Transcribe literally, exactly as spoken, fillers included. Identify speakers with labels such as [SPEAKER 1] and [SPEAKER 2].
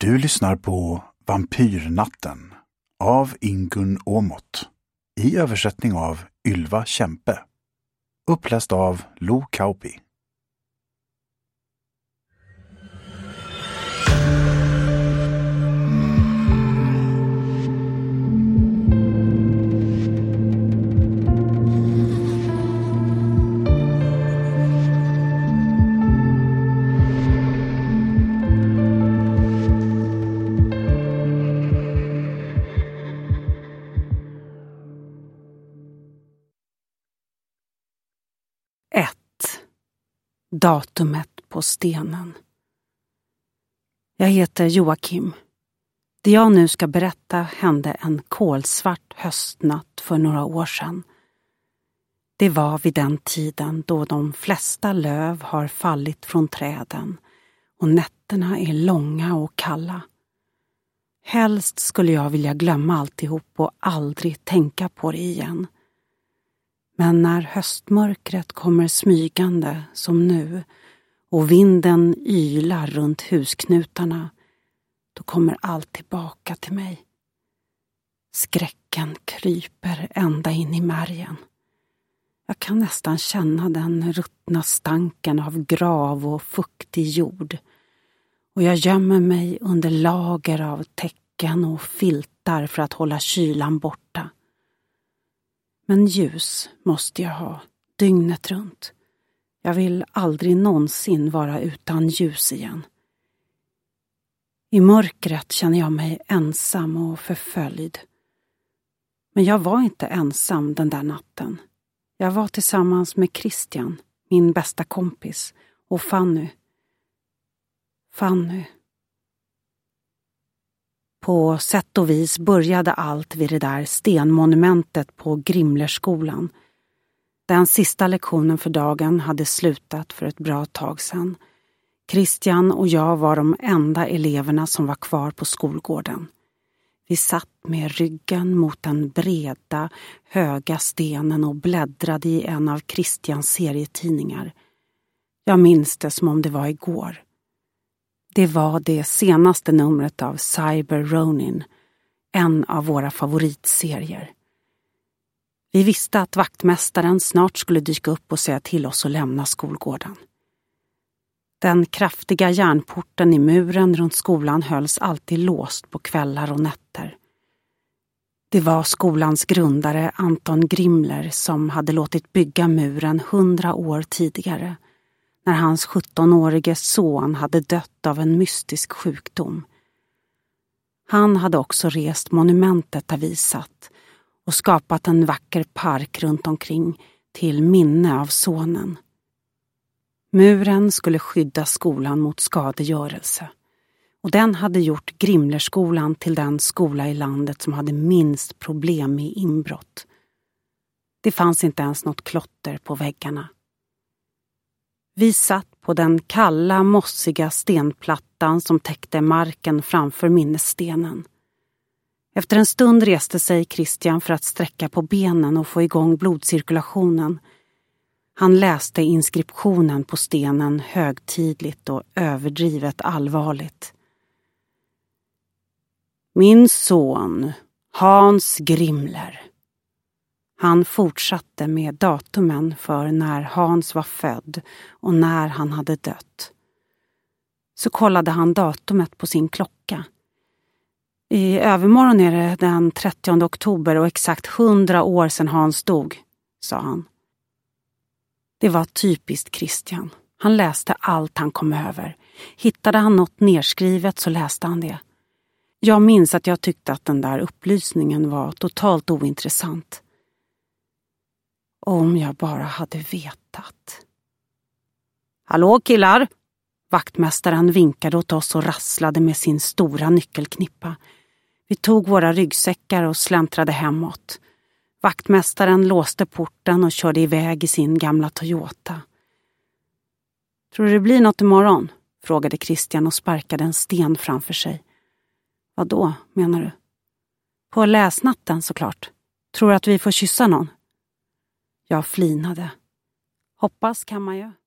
[SPEAKER 1] Du lyssnar på Vampyrnatten av Ingun Åmot i översättning av Ylva Kämpe. Uppläst av Lo Kauppi.
[SPEAKER 2] ett. Datumet på stenen. Jag heter Joakim. Det jag nu ska berätta hände en kolsvart höstnatt för några år sedan. Det var vid den tiden då de flesta löv har fallit från träden och nätterna är långa och kalla. Helst skulle jag vilja glömma alltihop och aldrig tänka på det igen. Men när höstmörkret kommer smygande som nu och vinden ylar runt husknutarna, då kommer allt tillbaka till mig. Skräcken kryper ända in i märgen. Jag kan nästan känna den ruttna stanken av grav och fuktig jord. Och jag gömmer mig under lager av täcken och filtar för att hålla kylan borta. Men ljus måste jag ha, dygnet runt. Jag vill aldrig någonsin vara utan ljus igen. I mörkret känner jag mig ensam och förföljd. Men jag var inte ensam den där natten. Jag var tillsammans med Christian, min bästa kompis, och Fanny. Fanny. På sätt och vis började allt vid det där stenmonumentet på Grimlerskolan. Den sista lektionen för dagen hade slutat för ett bra tag sedan. Christian och jag var de enda eleverna som var kvar på skolgården. Vi satt med ryggen mot den breda, höga stenen och bläddrade i en av Christians serietidningar. Jag minns det som om det var igår. Det var det senaste numret av Cyber Ronin, en av våra favoritserier. Vi visste att vaktmästaren snart skulle dyka upp och säga till oss att lämna skolgården. Den kraftiga järnporten i muren runt skolan hölls alltid låst på kvällar och nätter. Det var skolans grundare Anton Grimler som hade låtit bygga muren hundra år tidigare, när hans sjuttonårige son hade dött av en mystisk sjukdom. Han hade också rest monumentet där vi satt och skapat en vacker park runt omkring till minne av sonen. Muren skulle skydda skolan mot skadegörelse, och den hade gjort Grimlerskolan till den skola i landet som hade minst problem med inbrott. Det fanns inte ens något klotter på väggarna. Vi satt på den kalla, mossiga stenplattan som täckte marken framför minnesstenen. Efter en stund reste sig Christian för att sträcka på benen och få igång blodcirkulationen. Han läste inskriptionen på stenen högtidligt och överdrivet allvarligt. Min son, Hans Grimler. Han fortsatte med datumen för när Hans var född och när han hade dött. Så kollade han datumet på sin klocka. I övermorgon är det den trettionde oktober och exakt hundra år sedan Hans dog, sa han. Det var typiskt Christian. Han läste allt han kom över. Hittade han något nerskrivet så läste han det. Jag minns att jag tyckte att den där upplysningen var totalt ointressant. Om jag bara hade vetat. Hallå killar! Vaktmästaren vinkade åt oss och rasslade med sin stora nyckelknippa. Vi tog våra ryggsäckar och släntrade hemåt. Vaktmästaren låste porten och körde iväg i sin gamla Toyota. Tror du det blir något imorgon? Frågade Christian och sparkade en sten framför sig. Vad då, menar du? På läsnatten såklart. Tror du att vi får kyssa någon? Jag flinade. Hoppas kan man ju.